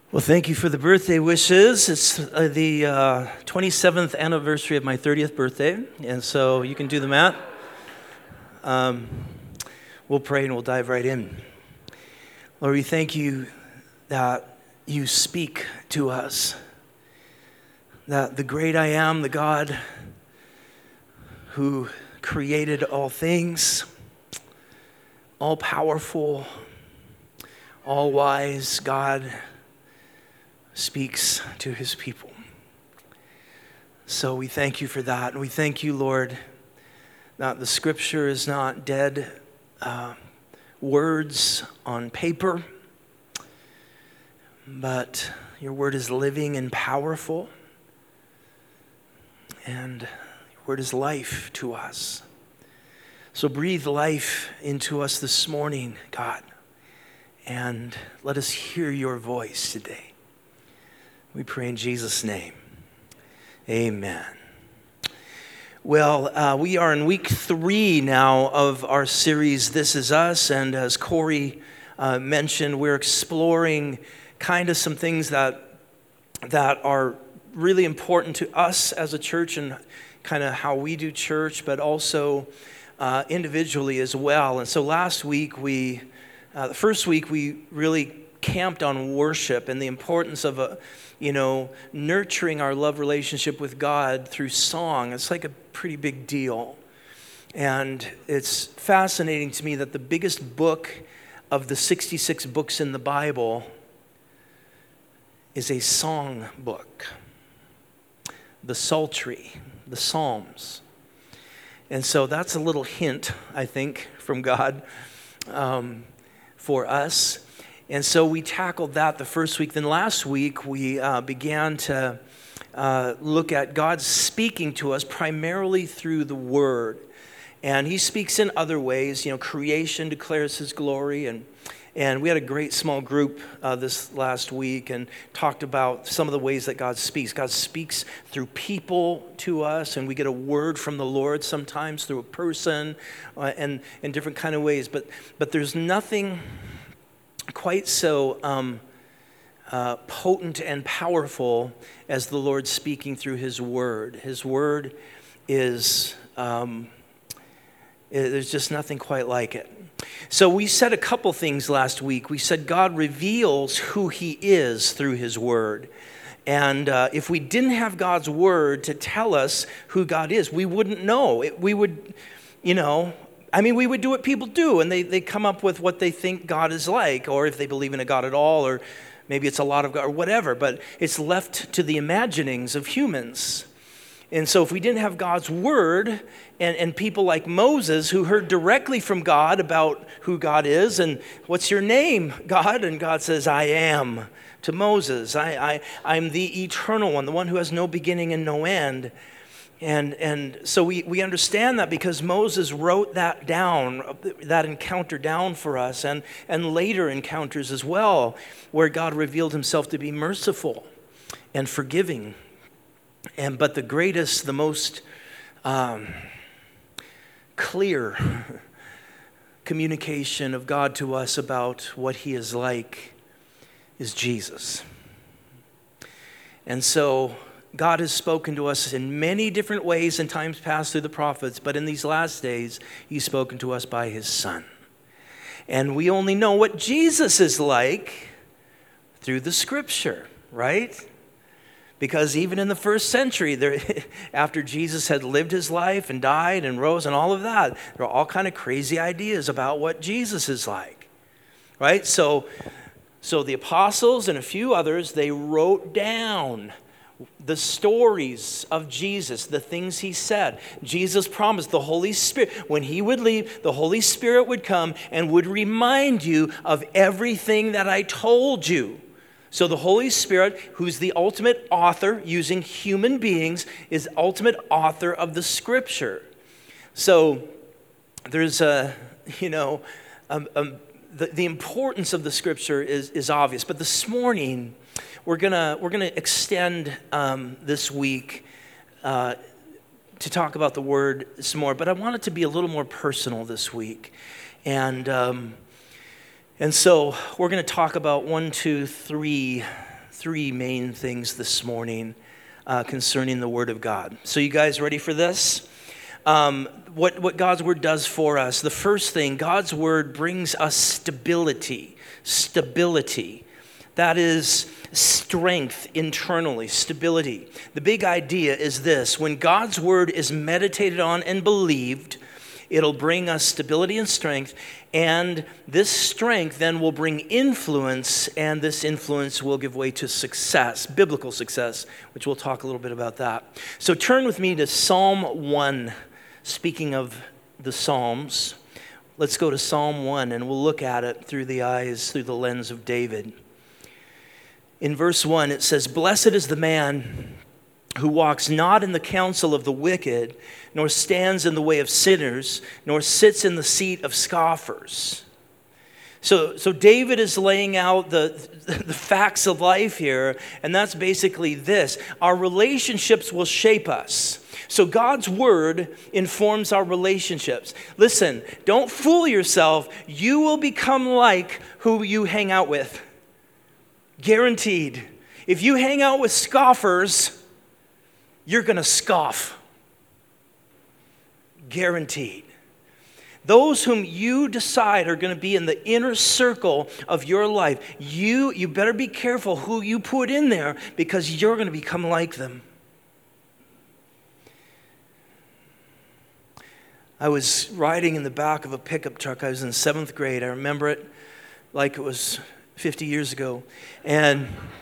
Well, thank you for the birthday wishes. It's the 27th anniversary of my 30th birthday, and so you can do the math. We'll pray and we'll dive right in. Lord, we thank you that you speak to us, that the great I am, the God who created all things, all powerful, all wise God, speaks to his people. So we thank you for that. And we thank you, Lord, that the scripture is not dead words on paper, but your word is living and powerful, and your word is life to us. So breathe life into us this morning, God, and let us hear your voice today. We pray in Jesus' name. Amen. Well, we are in week 3 now of our series, This Is Us. And as Corey mentioned, we're exploring kind of some things that are really important to us as a church and kind of how we do church, but also individually as well. And so last week, the first week, we really camped on worship and the importance of nurturing our love relationship with God through song. It's like a pretty big deal. And it's fascinating to me that the biggest book of the 66 books in the Bible is a song book. The Psaltery, the Psalms. And so that's a little hint, I think, from God for us. And so we tackled that the first week. Then last week, we began to look at God speaking to us primarily through the Word. And he speaks in other ways. Creation declares his glory. And we had a great small group this last week and talked about some of the ways that God speaks. God speaks through people to us, and we get a word from the Lord sometimes through a person and in different kind of ways. But there's nothing quite so potent and powerful as the Lord speaking through his word. His word is, there's just nothing quite like it. So we said a couple things last week. We said God reveals who he is through his word. And if we didn't have God's word to tell us who God is, we wouldn't know. We would, we would do what people do, and they come up with what they think God is like, or if they believe in a God at all, or maybe it's a lot of God, or whatever, but it's left to the imaginings of humans. And so if we didn't have God's word, and people like Moses, who heard directly from God about who God is, and what's your name, God? And God says, I am, to Moses. I'm the eternal one, the one who has no beginning and no end. And so we understand that because Moses wrote that down, that encounter down for us, and later encounters as well, where God revealed himself to be merciful and forgiving. But the greatest, the most clear communication of God to us about what he is like is Jesus. And so God has spoken to us in many different ways in times past through the prophets, but in these last days, he's spoken to us by his Son. And we only know what Jesus is like through the scripture, right? Because even in the first century, after Jesus had lived his life and died and rose and all of that, there are all kind of crazy ideas about what Jesus is like, right? So the apostles and a few others, they wrote down the stories of Jesus, the things he said. Jesus promised the Holy Spirit, when he would leave, the Holy Spirit would come and would remind you of everything that I told you. So the Holy Spirit, who's the ultimate author, using human beings, is ultimate author of the scripture. So there's the importance of the scripture is obvious. But this morning, we're gonna extend this week to talk about the word some more. But I want it to be a little more personal this week, and And so we're going to talk about 1, 2, 3 three main things this morning concerning the Word of God. So you guys ready for this? What God's Word does for us. The first thing, God's Word brings us stability. Stability. That is strength internally, stability. The big idea is this: when God's Word is meditated on and believed, it'll bring us stability and strength, and this strength then will bring influence, and this influence will give way to success, biblical success, which we'll talk a little bit about that. So turn with me to Psalm 1. Speaking of the Psalms, let's go to Psalm 1, and we'll look at it through the lens of David. In verse 1, it says, "Blessed is the man who walks not in the counsel of the wicked, nor stands in the way of sinners, nor sits in the seat of scoffers." So David is laying out the facts of life here, and that's basically this: our relationships will shape us. So God's Word informs our relationships. Listen, don't fool yourself. You will become like who you hang out with. Guaranteed. If you hang out with scoffers, you're going to scoff. Guaranteed. Those whom you decide are going to be in the inner circle of your life, you better be careful who you put in there, because you're going to become like them. I was riding in the back of a pickup truck. I was in 7th grade. I remember it like it was 50 years ago. And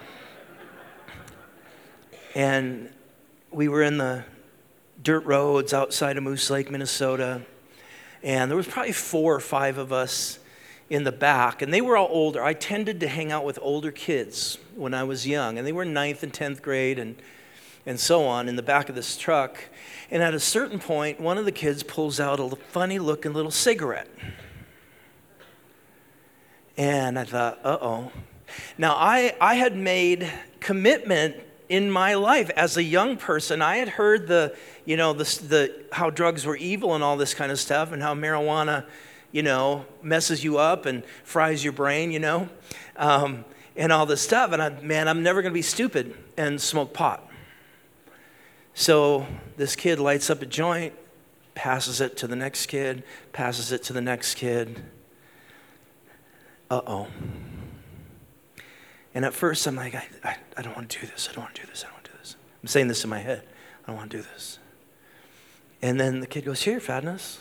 we were in the dirt roads outside of Moose Lake, Minnesota. And there was probably 4 or 5 of us in the back. And they were all older. I tended to hang out with older kids when I was young. And they were 9th and 10th grade and so on in the back of this truck. And at a certain point, one of the kids pulls out a funny-looking little cigarette. And I thought, uh-oh. Now, I had made commitment in my life as a young person. I had heard the how drugs were evil and all this kind of stuff, and how marijuana, messes you up and fries your brain, and all this stuff. And I'm never going to be stupid and smoke pot. So this kid lights up a joint, passes it to the next kid, passes it to the next kid. Uh-oh. And at first I'm like, I don't want to do this. I don't want to do this. I don't want to do this. I'm saying this in my head. I don't want to do this. And then the kid goes, "Here, fatness."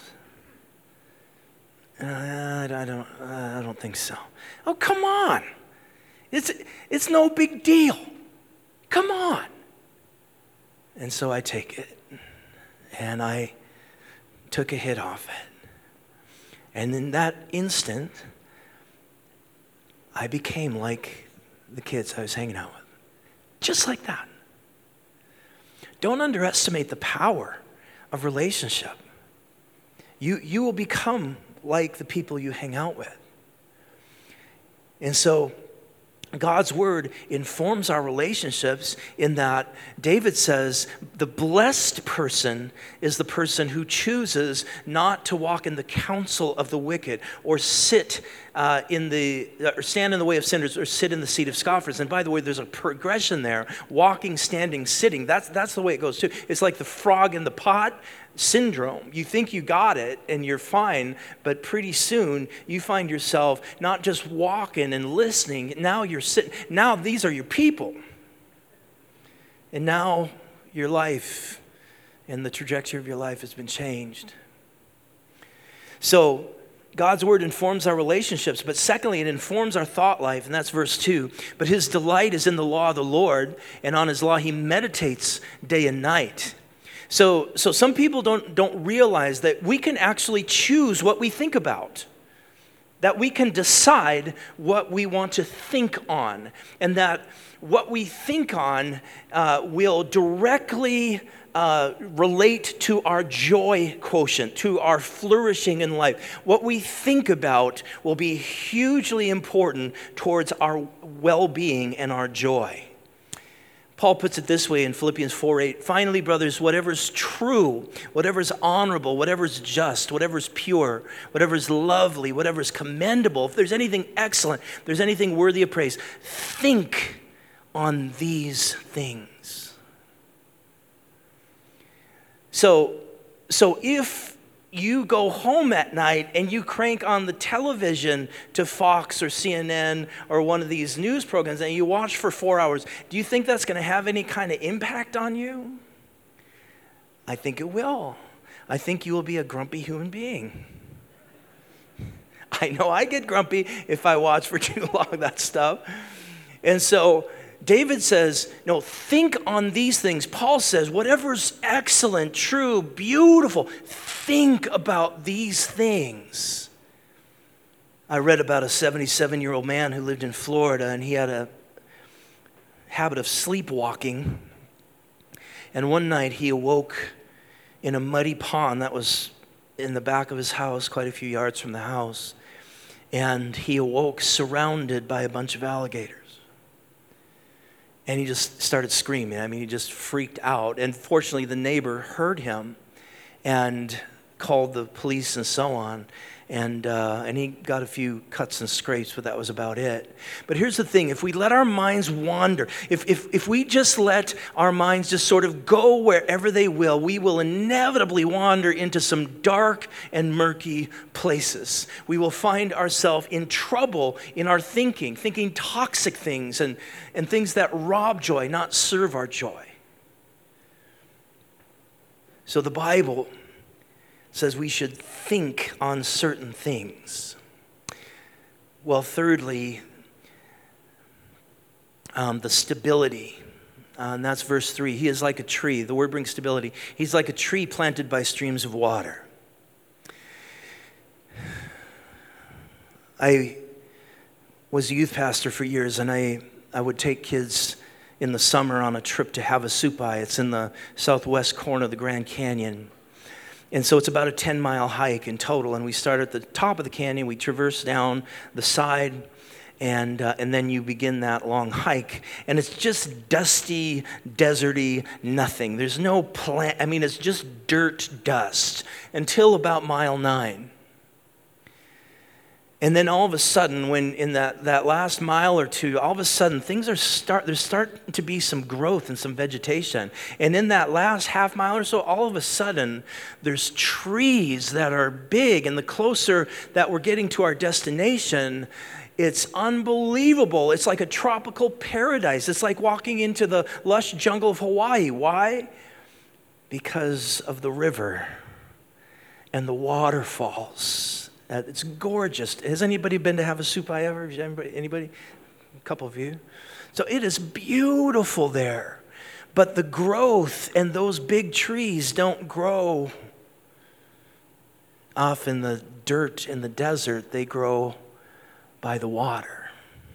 And I don't think so. Oh, come on. It's no big deal. Come on. And so I take it, and I took a hit off it. And in that instant, I became like the kids I was hanging out with. Just like that. Don't underestimate the power of relationship. You will become like the people you hang out with. And so God's Word informs our relationships in that David says the blessed person is the person who chooses not to walk in the counsel of the wicked, or stand in the way of sinners, or sit in the seat of scoffers. And by the way, there's a progression there: walking, standing, sitting. That's the way it goes too. It's like the frog in the pot syndrome. You think you got it and you're fine, but pretty soon you find yourself not just walking and listening. Now you're sitting. Now these are your people. And now your life and the trajectory of your life has been changed. So God's Word informs our relationships, but secondly, it informs our thought life, and that's verse 2. "But his delight is in the law of the Lord, and on his law he meditates day and night." So some people don't realize that we can actually choose what we think about, that we can decide what we want to think on, and that what we think on will directly relate to our joy quotient, to our flourishing in life. What we think about will be hugely important towards our well-being and our joy. Paul puts it this way in Philippians 4:8, "Finally, brothers, whatever is true, whatever is honorable, whatever is just, whatever is pure, whatever is lovely, whatever is commendable, if there's anything excellent, if there's anything worthy of praise, think on these things. So if you go home at night and you crank on the television to Fox or CNN or one of these news programs and you watch for 4 hours, do you think that's going to have any kind of impact on you? I think it will. I think you will be a grumpy human being. I know I get grumpy if I watch for too long, that stuff. And so David says, no, think on these things. Paul says, whatever's excellent, true, beautiful, think about these things. I read about a 77-year-old man who lived in Florida, and he had a habit of sleepwalking. And one night he awoke in a muddy pond that was in the back of his house, quite a few yards from the house. And he awoke surrounded by a bunch of alligators. And he just started screaming. I mean, he just freaked out. And fortunately, the neighbor heard him and called the police and so on. And he got a few cuts and scrapes, but that was about it. But here's the thing. If we let our minds wander, if we just let our minds just sort of go wherever they will, we will inevitably wander into some dark and murky places. We will find ourselves in trouble in our thinking toxic things and things that rob joy, not serve our joy. So the Bible says we should think on certain things. Well, thirdly, the stability. And that's verse 3. He is like a tree. The word brings stability. He's like a tree planted by streams of water. I was a youth pastor for years, and I would take kids in the summer on a trip to Havasupai. It's in the southwest corner of the Grand Canyon. And so it's about a 10-mile hike in total. And we start at the top of the canyon. We traverse down the side, and then you begin that long hike. And it's just dusty, deserty, nothing. There's no plant. I mean, it's just dirt dust until about mile 9. And then all of a sudden, when in that last mile or two, all of a sudden things there's starting to be some growth and some vegetation. And in that last half mile or so, all of a sudden, there's trees that are big. And the closer that we're getting to our destination, it's unbelievable. It's like a tropical paradise. It's like walking into the lush jungle of Hawaii. Why? Because of the river and the waterfalls. It's gorgeous. Has anybody been to Havasupai ever? Anybody? A couple of you. So it is beautiful there. But the growth and those big trees don't grow off in the dirt in the desert. They grow by the water.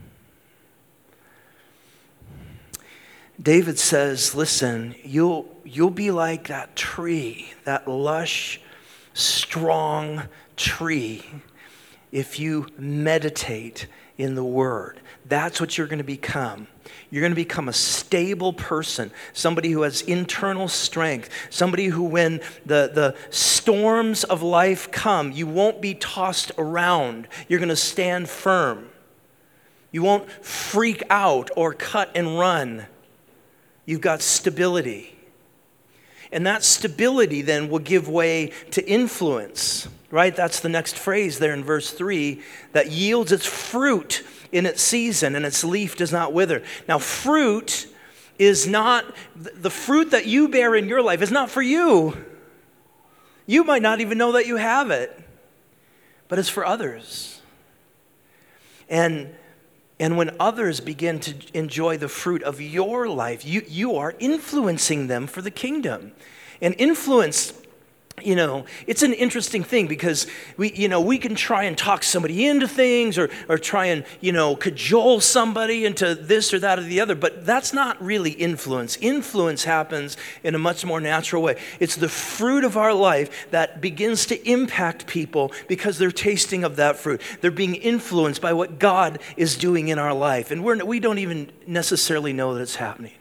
David says, listen, you'll be like that tree, that lush, strong tree, if you meditate in the Word. That's what you're going to become. You're going to become a stable person, somebody who has internal strength, somebody who, when the storms of life come, you won't be tossed around. You're going to stand firm. You won't freak out or cut and run. You've got stability. And that stability then will give way to influence, right? That's the next phrase there in verse 3, that yields its fruit in its season and its leaf does not wither. Now, fruit is not, the fruit that you bear in your life is not for you. You might not even know that you have it, but it's for others. And when others begin to enjoy the fruit of your life, you are influencing them for the kingdom. And influence, it's an interesting thing because we can try and talk somebody into things or try and, cajole somebody into this or that or the other, but that's not really influence. Influence happens in a much more natural way. It's the fruit of our life that begins to impact people because they're tasting of that fruit. They're being influenced by what God is doing in our life, and we don't even necessarily know that it's happening.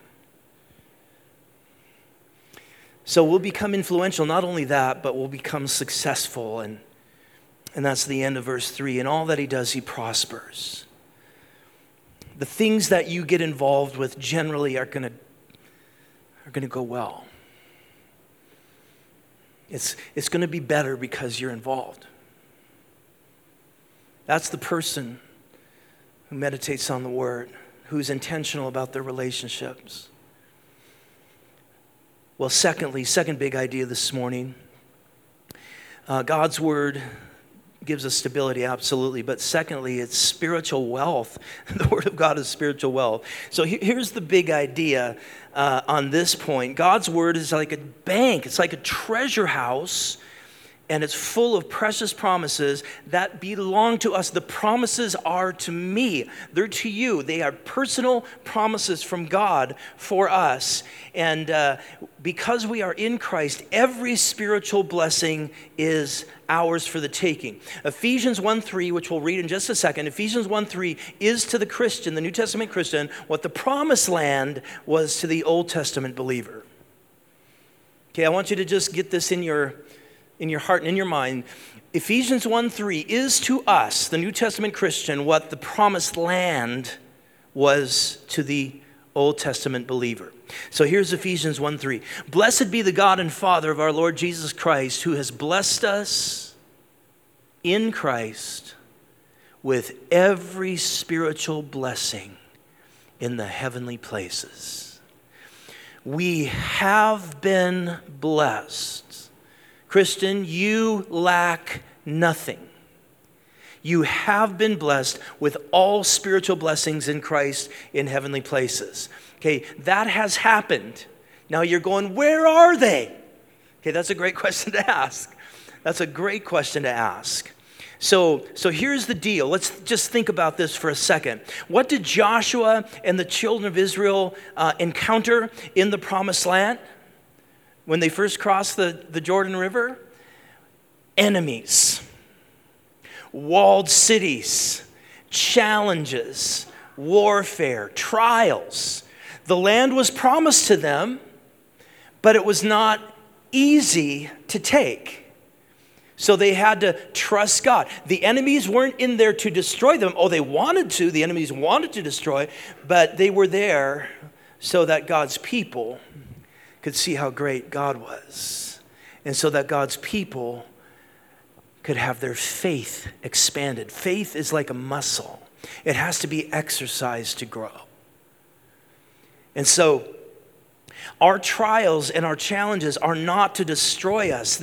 So we'll become influential. Not only that, but we'll become successful. And that's the end of verse 3. In all that he does, he prospers. the things that you get involved with generally are going to go well. It's going to be better because you're involved. That's the person who meditates on the Word, who's intentional about their relationships. Well, secondly, second big idea this morning, God's Word gives us stability, absolutely. But secondly, it's spiritual wealth. The Word of God is spiritual wealth. So here's the big idea on this point. God's Word is like a bank. It's like a treasure house, and it's full of precious promises that belong to us. The promises are to me. They're to you. They are personal promises from God for us. And because we are in Christ, every spiritual blessing is ours for the taking. Ephesians 1:3, which we'll read in just a second, Ephesians 1:3 is to the Christian, the New Testament Christian, what the promised land was to the Old Testament believer. Okay, I want you to just get this in your heart and in your mind. Ephesians 1:3 is to us, the New Testament Christian, what the promised land was to the Old Testament believer. So here's Ephesians 1:3. Blessed be the God and Father of our Lord Jesus Christ, who has blessed us in Christ with every spiritual blessing in the heavenly places. We have been blessed. Christian, you lack nothing. You have been blessed with all spiritual blessings in Christ in heavenly places. Okay, that has happened. Now you're going, where are they? Okay, that's a great question to ask. That's a great question to ask. So here's the deal. Let's just think about this for a second. What did Joshua and the children of Israel encounter in the promised land when they first crossed the Jordan River? Enemies, walled cities, challenges, warfare, trials. The land was promised to them, but it was not easy to take. So they had to trust God. The enemies weren't in there to destroy them. Oh, they wanted to. The enemies wanted to destroy, but they were there so that God's people could see how great God was. And so that God's people could have their faith expanded. Faith is like a muscle. It has to be exercised to grow. And so our trials and our challenges are not to destroy us.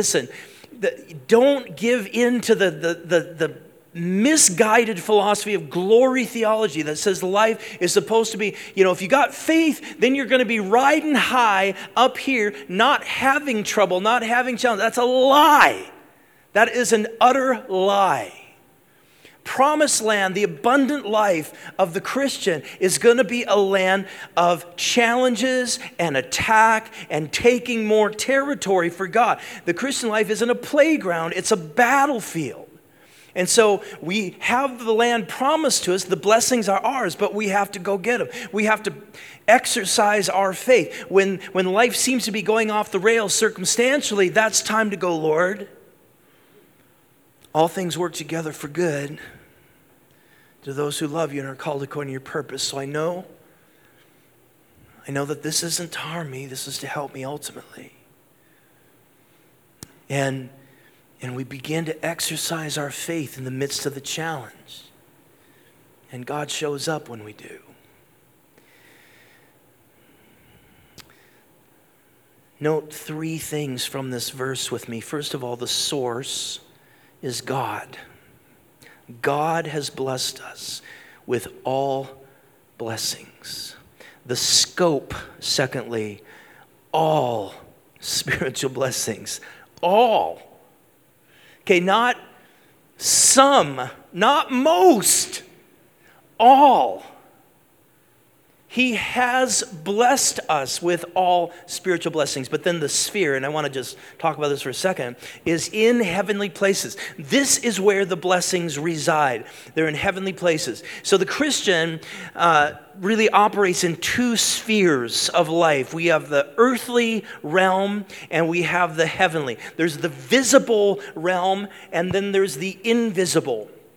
Don't give in to the misguided philosophy of glory theology that says life is supposed to be, if you got faith, then you're going to be riding high up here, not having trouble, not having challenge. That's a lie. That is an utter lie. Promised land, the abundant life of the Christian, is going to be a land of challenges and attack and taking more territory for God. The Christian life isn't a playground, it's a battlefield. And so we have the land promised to us, the blessings are ours, but we have to go get them. We have to exercise our faith. When life seems to be going off the rails circumstantially, that's time to go, Lord. All things work together for good to those who love you and are called according to your purpose. So I know that this isn't to harm me. This is to help me ultimately. And we begin to exercise our faith in the midst of the challenge. And God shows up when we do. Note three things from this verse with me. First of all, the source is God. God has blessed us with all blessings. The scope, secondly, all spiritual blessings. All. Okay, not some, not most, all. He has blessed us with all spiritual blessings. But then the sphere, and I want to just talk about this for a second, is in heavenly places. This is where the blessings reside. They're in heavenly places. So the Christian really operates in two spheres of life. We have the earthly realm and we have the heavenly. There's the visible realm and then there's the invisible.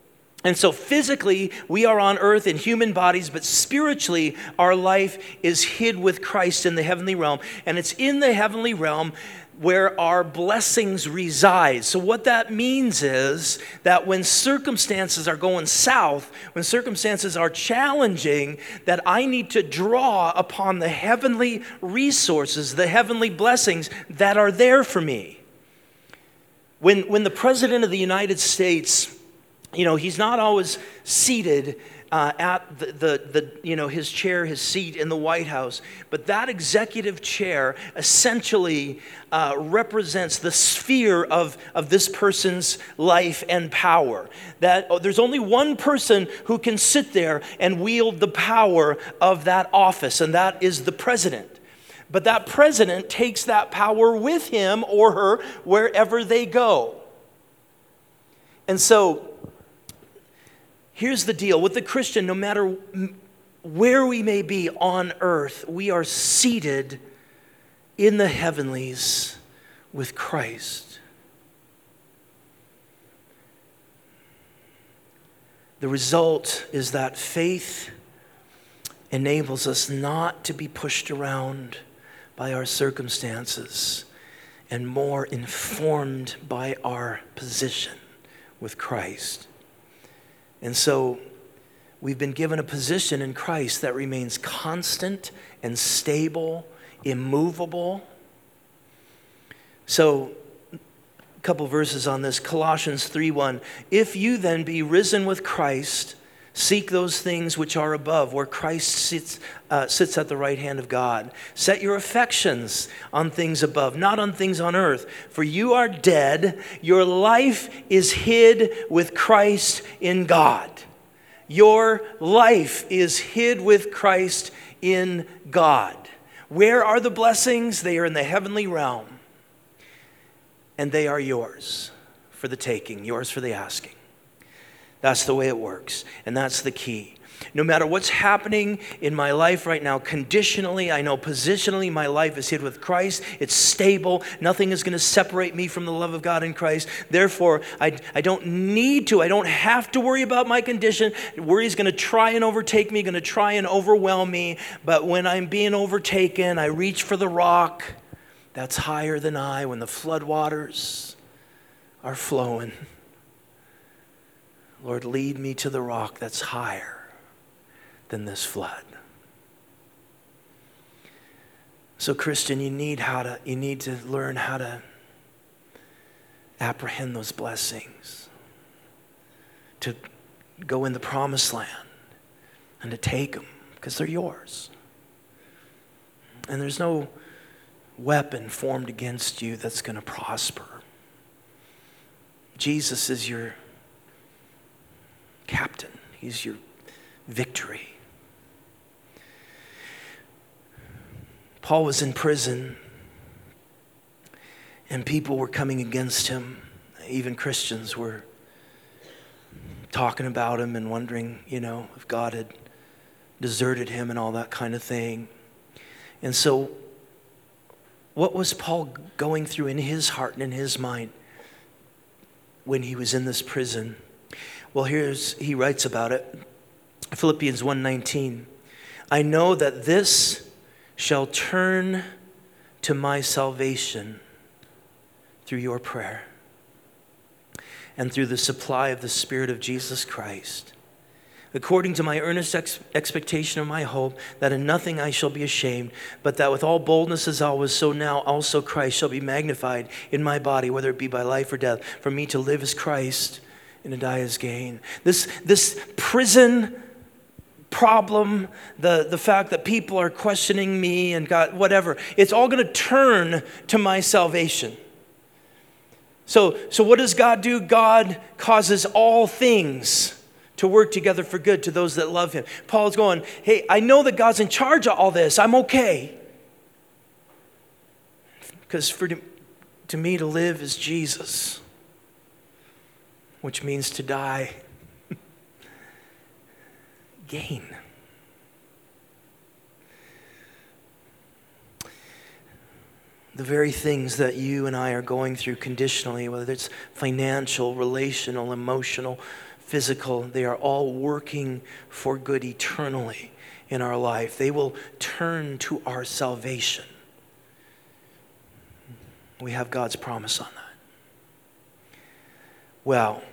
And so physically, we are on earth in human bodies, but spiritually, our life is hid with Christ in the heavenly realm. And it's in the heavenly realm where our blessings reside. So what that means is that when circumstances are going south, when circumstances are challenging, that I need to draw upon the heavenly resources, the heavenly blessings that are there for me. When the President of the United States, he's not always seated at his chair, his seat in the White House, but that executive chair essentially represents the sphere of this person's life and power. That there's only one person who can sit there and wield the power of that office, and that is the president. But that president takes that power with him or her wherever they go. And so, here's the deal. With the Christian, no matter where we may be on earth, we are seated in the heavenlies with Christ. The result is that faith enables us not to be pushed around by our circumstances and more informed by our position with Christ. And so we've been given a position in Christ that remains constant and stable, immovable. So a couple verses on this. Colossians 3:1. If you then be risen with Christ, seek those things which are above, where Christ sits at the right hand of God. Set your affections on things above, not on things on earth. For you are dead. Your life is hid with Christ in God. Your life is hid with Christ in God. Where are the blessings? They are in the heavenly realm. And they are yours for the taking, yours for the asking. That's the way it works, and that's the key. No matter what's happening in my life right now, conditionally, I know positionally, my life is hid with Christ. It's stable. Nothing is going to separate me from the love of God in Christ. Therefore, I don't have to worry about my condition. Worry is going to try and overtake me, going to try and overwhelm me. But when I'm being overtaken, I reach for the rock that's higher than I, when the floodwaters are flowing. Lord, lead me to the rock that's higher than this flood. So, Christian, you need to learn how to apprehend those blessings, to go in the promised land and to take them, because they're yours. And there's no weapon formed against you that's going to prosper. Jesus is your captain. He's your victory. Paul was in prison, and people were coming against him. Even Christians were talking about him and wondering, if God had deserted him and all that kind of thing. And so, what was Paul going through in his heart and in his mind when he was in this prison? Well, he writes about it. Philippians 1:19. I know that this shall turn to my salvation through your prayer and through the supply of the Spirit of Jesus Christ, according to my earnest expectation of my hope, that in nothing I shall be ashamed, but that with all boldness as always, so now also Christ shall be magnified in my body, whether it be by life or death. For me to live is Christ, and to die is gain. This prison problem, the fact that people are questioning me and God, whatever, it's all going to turn to my salvation. So what does God do? God causes all things to work together for good to those that love him. Paul's going, hey, I know that God's in charge of all this. I'm okay. Because to me to live is Jesus, which means to die, gain. The very things that you and I are going through conditionally, whether it's financial, relational, emotional, physical, they are all working for good eternally in our life. They will turn to our salvation. We have God's promise on that. Well,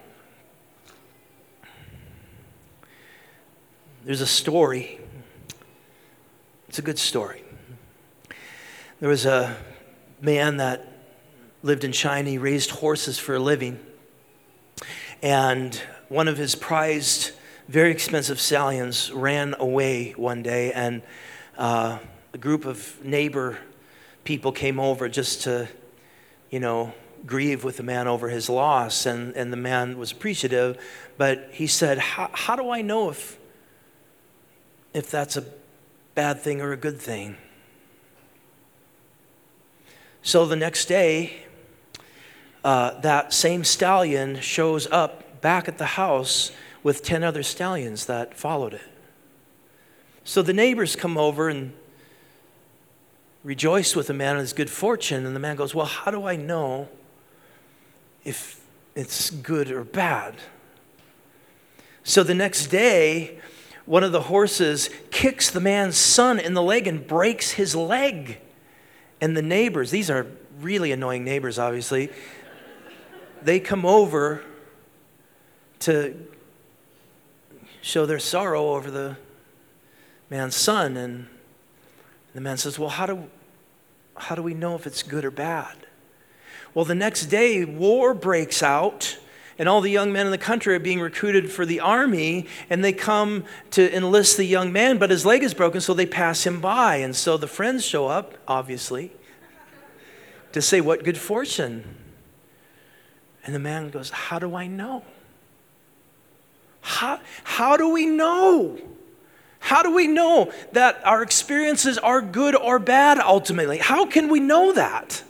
there's a story. It's a good story. There was a man that lived in China. He raised horses for a living. And one of his prized, very expensive stallions ran away one day. And a group of neighbor people came over just to, grieve with the man over his loss. And the man was appreciative. But he said, how do I know if that's a bad thing or a good thing? So the next day, that same stallion shows up back at the house with 10 other stallions that followed it. So the neighbors come over and rejoice with the man on his good fortune. And the man goes, well, how do I know if it's good or bad? So the next day, one of the horses kicks the man's son in the leg and breaks his leg. And the neighbors, these are really annoying neighbors, obviously, they come over to show their sorrow over the man's son. And the man says, well, how do we know if it's good or bad? Well, the next day, war breaks out, and all the young men in the country are being recruited for the army, and they come to enlist the young man, but his leg is broken, so they pass him by. And so the friends show up, obviously, to say, what good fortune. And the man goes, how do I know? How do we know? How do we know that our experiences are good or bad ultimately? How can we know that?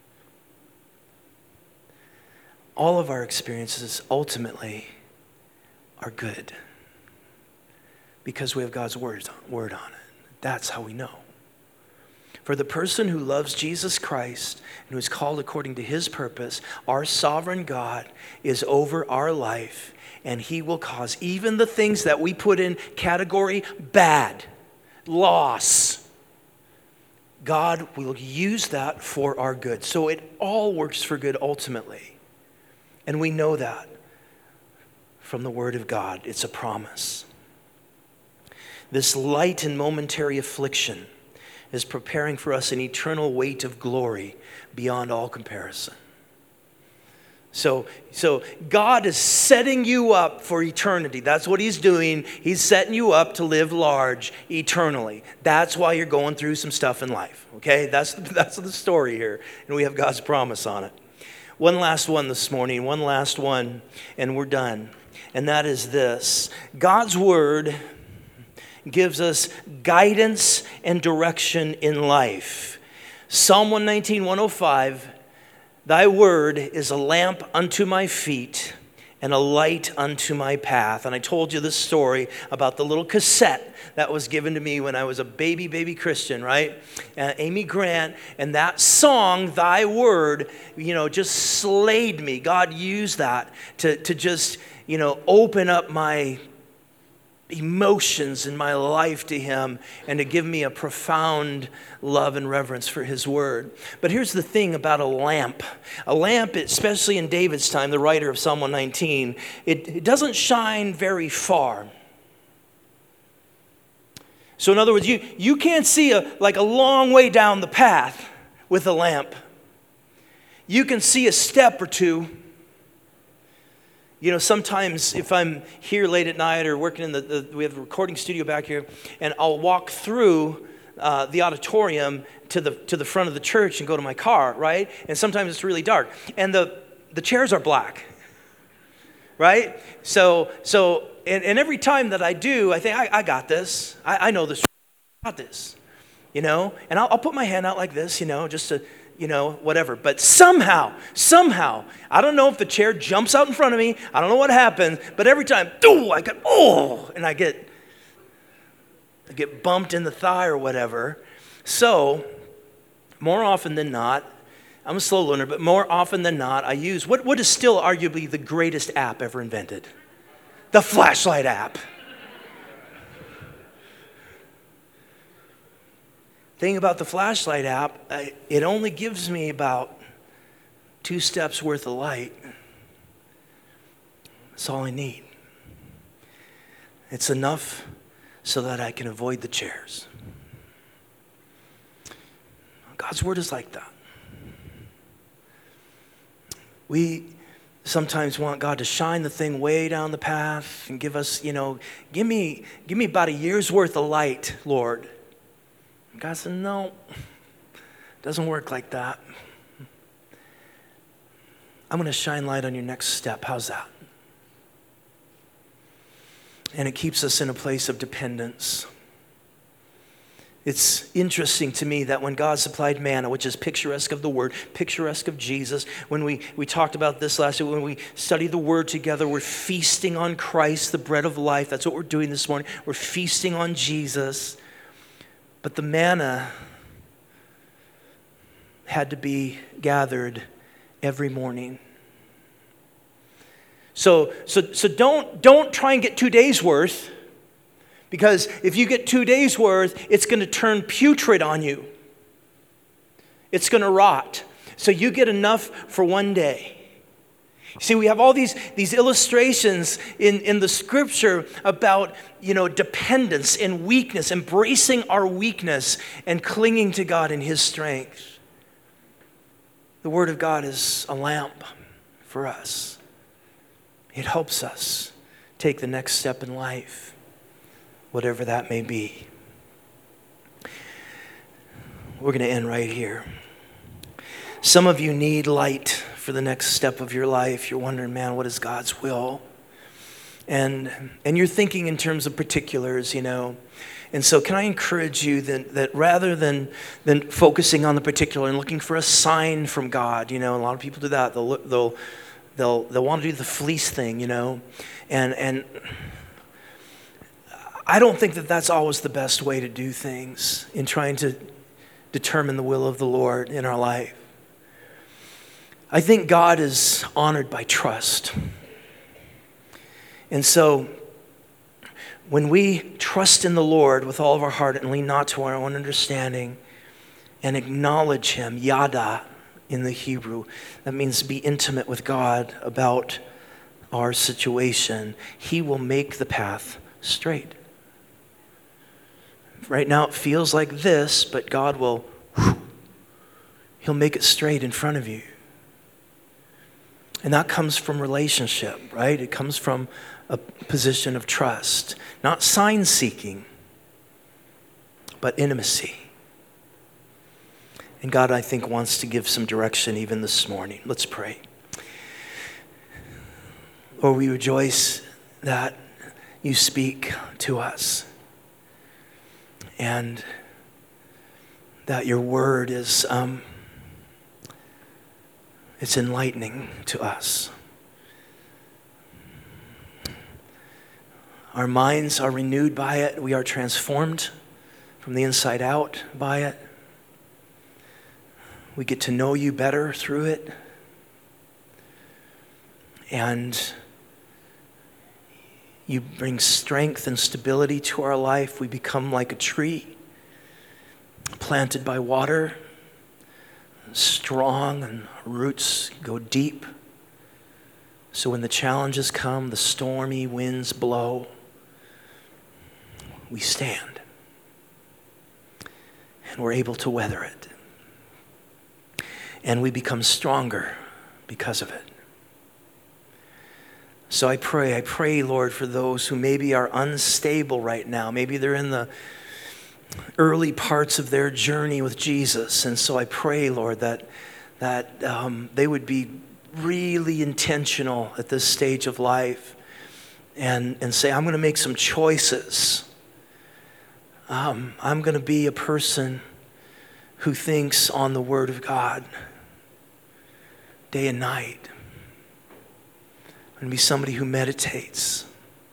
All of our experiences ultimately are good because we have God's word on it. That's how we know. For the person who loves Jesus Christ and who is called according to his purpose, our sovereign God is over our life, and he will cause even the things that we put in category bad, loss. God will use that for our good. So it all works for good ultimately. And we know that from the Word of God. It's a promise. This light and momentary affliction is preparing for us an eternal weight of glory beyond all comparison. So God is setting you up for eternity. That's what he's doing. He's setting you up to live large eternally. That's why you're going through some stuff in life. Okay? That's the story here. And we have God's promise on it. One last one this morning. One last one. And we're done. And that is this. God's word gives us guidance and direction in life. Psalm 119, 105. Thy word is a lamp unto my feet and a light unto my path. And I told you this story about the little cassette that was given to me when I was a baby Christian, right? Amy Grant. And that song, Thy Word, just slayed me. God used that to just, open up my emotions in my life to him and to give me a profound love and reverence for his word. But here's the thing about a lamp. A lamp, especially in David's time, the writer of Psalm 119, it doesn't shine very far. So in other words, you can't see a long way down the path with a lamp. You can see a step or two. Sometimes if I'm here late at night or working in we have a recording studio back here, and I'll walk through the auditorium to the front of the church and go to my car, right? And sometimes it's really dark. And the chairs are black, right? So every time that I do, I think, I got this. I know this. I got this, And I'll put my hand out like this, just to, whatever. But somehow, I don't know if the chair jumps out in front of me. I don't know what happens. But every time, and I get bumped in the thigh or whatever. So, more often than not, I'm a slow learner, but more often than not, I use what is still arguably the greatest app ever invented. the flashlight app. Thing about the flashlight app, it only gives me about 2 steps worth of light. That's all I need. It's enough so that I can avoid the chairs. God's word is like that. We sometimes want God to shine the thing way down the path and give us, give me about a year's worth of light, Lord. And God said, no, it doesn't work like that. I'm going to shine light on your next step. How's that? And it keeps us in a place of dependence. It's interesting to me that when God supplied manna, which is picturesque of the Word, picturesque of Jesus, when we talked about this last week, when we study the Word together, we're feasting on Christ, the bread of life. That's what we're doing this morning. We're feasting on Jesus. But the manna had to be gathered every morning. So don't try and get 2 days worth, because if you get 2 days worth, it's going to turn putrid on you. It's going to rot. So you get enough for 1 day. See, we have all these illustrations in the scripture about, dependence and weakness, embracing our weakness and clinging to God in His strength. The Word of God is a lamp for us. It helps us take the next step in life, whatever that may be. We're going to end right here. Some of you need light for the next step of your life. You're wondering, man, what is God's will? And you're thinking in terms of particulars, And so can I encourage you that rather than focusing on the particular and looking for a sign from God, a lot of people do that. They'll want to do the fleece thing, and I don't think that that's always the best way to do things in trying to determine the will of the Lord in our life. I think God is honored by trust. And so when we trust in the Lord with all of our heart and lean not to our own understanding and acknowledge Him, yada in the Hebrew, that means be intimate with God about our situation, He will make the path straight. Right now it feels like this, but God will, He'll make it straight in front of you. And that comes from relationship, right? It comes from a position of trust. Not sign seeking, but intimacy. And God, I think, wants to give some direction even this morning. Let's pray. Lord, we rejoice that You speak to us and that Your word is it's enlightening to us. Our minds are renewed by it. We are transformed from the inside out by it. We get to know You better through it. And You bring strength and stability to our life. We become like a tree planted by water, strong, and roots go deep. So when the challenges come, the stormy winds blow, we stand. And we're able to weather it. And we become stronger because of it. So I pray, Lord, for those who maybe are unstable right now. Maybe they're in the early parts of their journey with Jesus. And so I pray, Lord, that they would be really intentional at this stage of life and say, I'm going to make some choices. I'm going to be a person who thinks on the Word of God day and night. I'm going to be somebody who meditates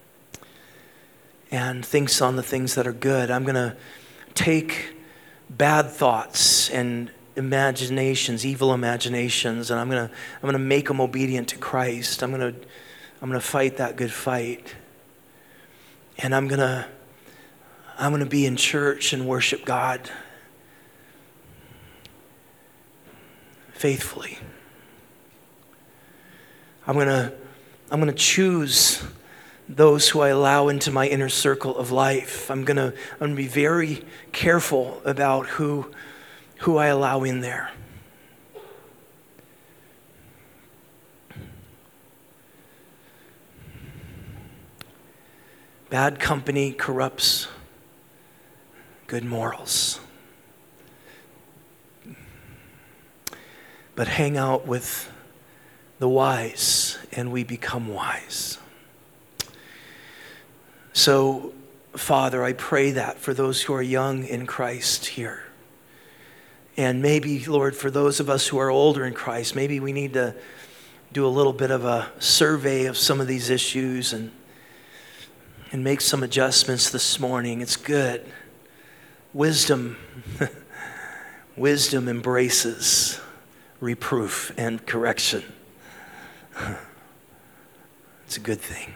and thinks on the things that are good. I'm going to take bad thoughts and imaginations, evil imaginations, and I'm going to make them obedient to Christ. I'm going to fight that good fight. And I'm gonna be in church and worship God faithfully. I'm gonna choose those who I allow into my inner circle of life. I'm gonna be very careful about who I allow in there. Bad company corrupts good morals. But hang out with the wise and we become wise. So, Father, I pray that for those who are young in Christ here. And maybe, Lord, for those of us who are older in Christ, maybe we need to do a little bit of a survey of some of these issues and make some adjustments this morning. It's good. Wisdom embraces reproof and correction. It's a good thing.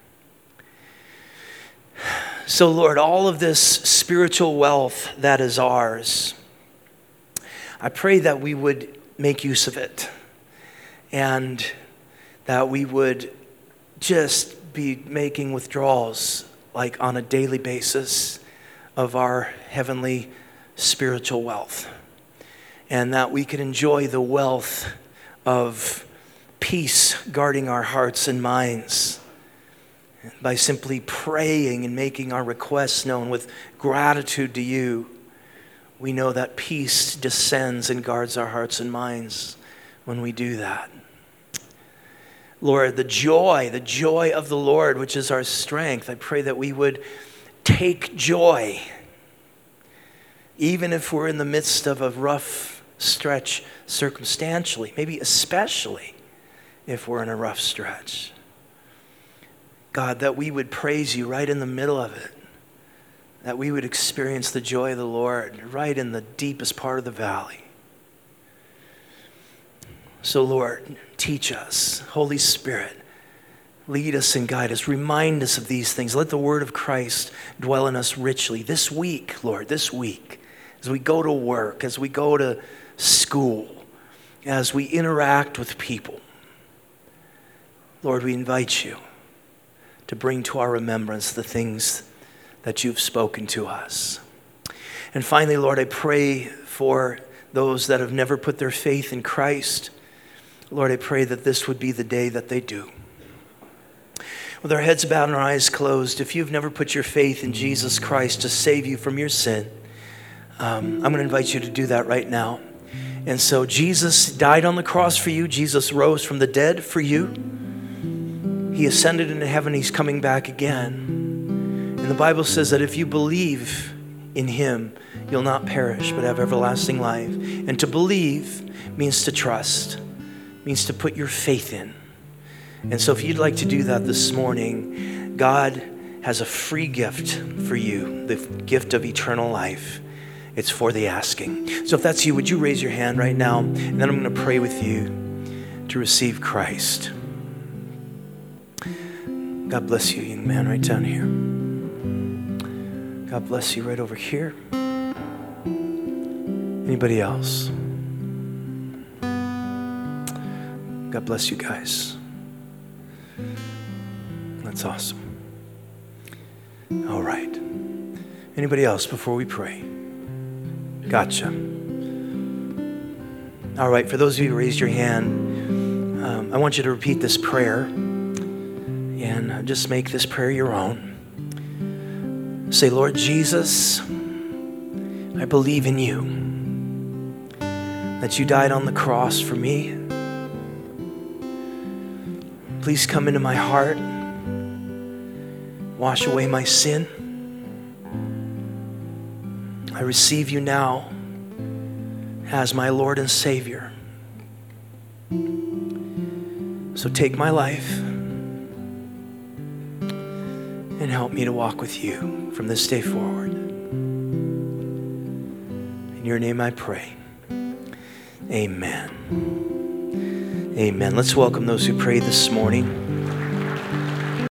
So, Lord, all of this spiritual wealth that is ours, I pray that we would make use of it and that we would just be making withdrawals like on a daily basis of our heavenly spiritual wealth, and that we could enjoy the wealth of peace guarding our hearts and minds by simply praying and making our requests known with gratitude to you. We know that peace descends and guards our hearts and minds when we do that. Lord, the joy of the Lord, which is our strength, I pray that we would take joy, even if we're in the midst of a rough stretch circumstantially, maybe especially if we're in a rough stretch. God, that we would praise you right in the middle of it, that we would experience the joy of the Lord right in the deepest part of the valley. So, Lord, teach us. Holy Spirit, lead us and guide us. Remind us of these things. Let the word of Christ dwell in us richly. This week, Lord, this week, as we go to work, as we go to school, as we interact with people, Lord, we invite you to bring to our remembrance the things that you've spoken to us. And finally, Lord, I pray for those that have never put their faith in Christ. Lord, I pray that this would be the day that they do. With our heads bowed and our eyes closed, if you've never put your faith in Jesus Christ to save you from your sin, I'm going to invite you to do that right now. And so Jesus died on the cross for you. Jesus rose from the dead for you. He ascended into heaven. He's coming back again. And the Bible says that if you believe in him, you'll not perish but have everlasting life. And to believe means to trust, means to put your faith in. And so if you'd like to do that this morning, God has a free gift for you, the gift of eternal life. It's for the asking. So if that's you, would you raise your hand right now? And then I'm going to pray with you to receive Christ. God bless you, young man, right down here. God bless you right over here. Anybody else? God bless you guys. That's awesome. All right. Anybody else before we pray? Gotcha. All right, for those of you who raised your hand, I want you to repeat this prayer and just make this prayer your own. Say, Lord Jesus, I believe in you, that you died on the cross for me. Please come into my heart, wash away my sin. I receive you now as my Lord and Savior. So take my life and help me to walk with you from this day forward. In your name I pray. Amen. Amen. Let's welcome those who prayed this morning.